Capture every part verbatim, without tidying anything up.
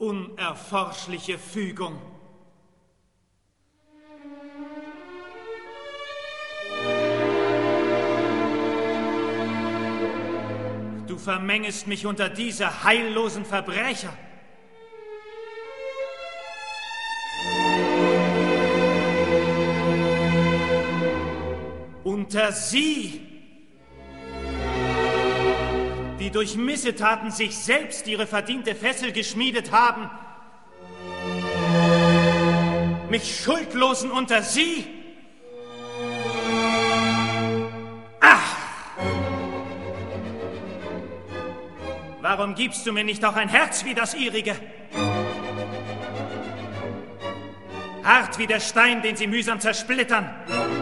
Unerforschliche Fügung. Du vermengest mich unter diese heillosen Verbrecher. Unter sie, die durch Missetaten sich selbst ihre verdiente Fessel geschmiedet haben, mich Schuldlosen unter sie. Ach! Warum gibst du mir nicht auch ein Herz wie das ihrige? Hart wie der Stein, den sie mühsam zersplittern.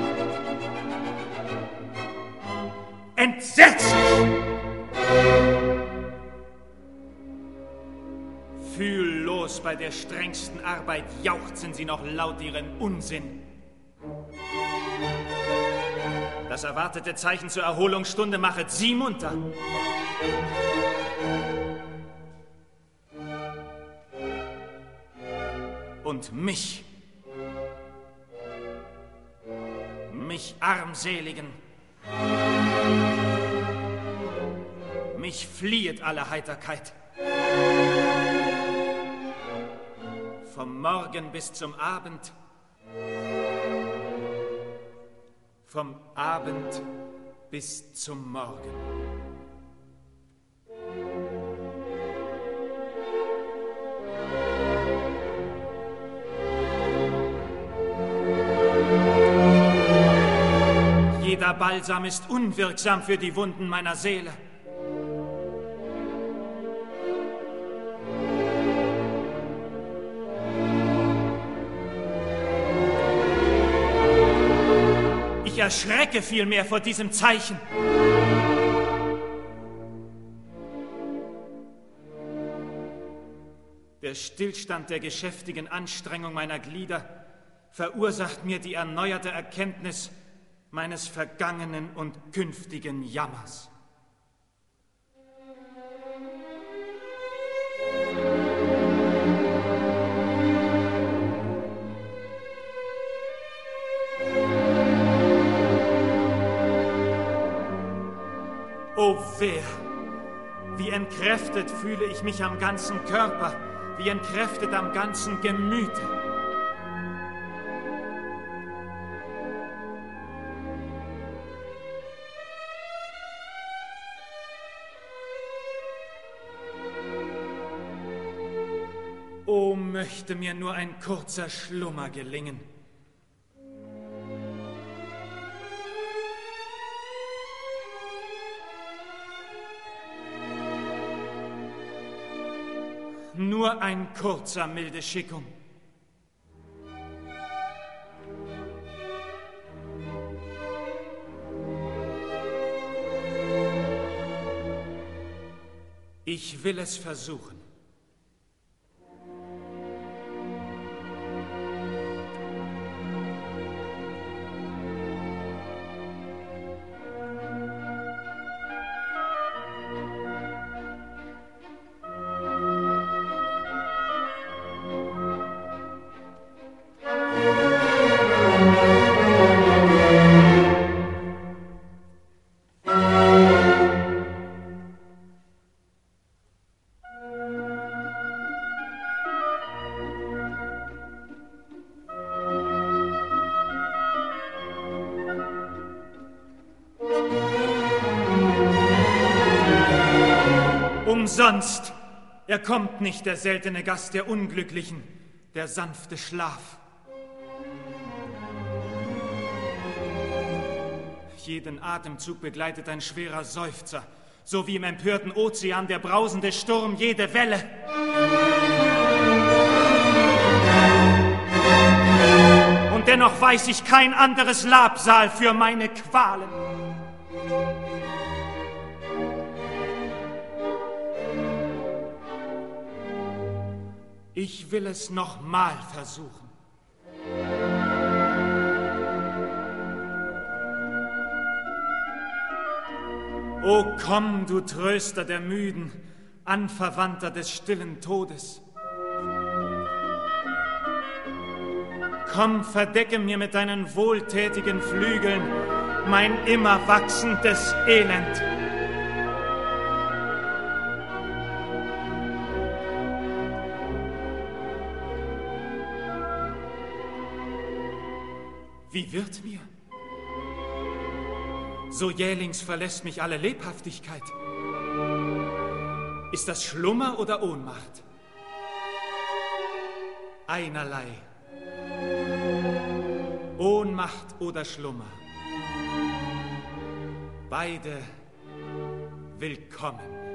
Entsetzlich! Fühllos bei der strengsten Arbeit jauchzen sie noch laut ihren Unsinn. Das erwartete Zeichen zur Erholungsstunde machet sie munter. Und mich, mich Armseligen, mich fliehet alle Heiterkeit. Vom Morgen bis zum Abend, vom Abend bis zum Morgen. Jeder Balsam ist unwirksam für die Wunden meiner Seele. Ich erschrecke vielmehr vor diesem Zeichen. Der Stillstand der geschäftigen Anstrengung meiner Glieder verursacht mir die erneuerte Erkenntnis meines vergangenen und künftigen Jammers. O wer, wie entkräftet fühle ich mich am ganzen Körper, wie entkräftet am ganzen Gemüte. O möchte mir nur ein kurzer Schlummer gelingen. Nur ein kurzer, milde Schickung. Ich will es versuchen. Umsonst! Er kommt nicht, der seltene Gast der Unglücklichen, der sanfte Schlaf. Jeden Atemzug begleitet ein schwerer Seufzer, so wie im empörten Ozean der brausende Sturm jede Welle. Und dennoch weiß ich kein anderes Labsal für meine Qualen. Ich will es nochmal versuchen. O komm, du Tröster der Müden, Anverwandter des stillen Todes. Komm, verdecke mir mit deinen wohltätigen Flügeln mein immer wachsendes Elend. Wie wird mir? So jählings verlässt mich alle Lebhaftigkeit. Ist das Schlummer oder Ohnmacht? Einerlei. Ohnmacht oder Schlummer. Beide willkommen.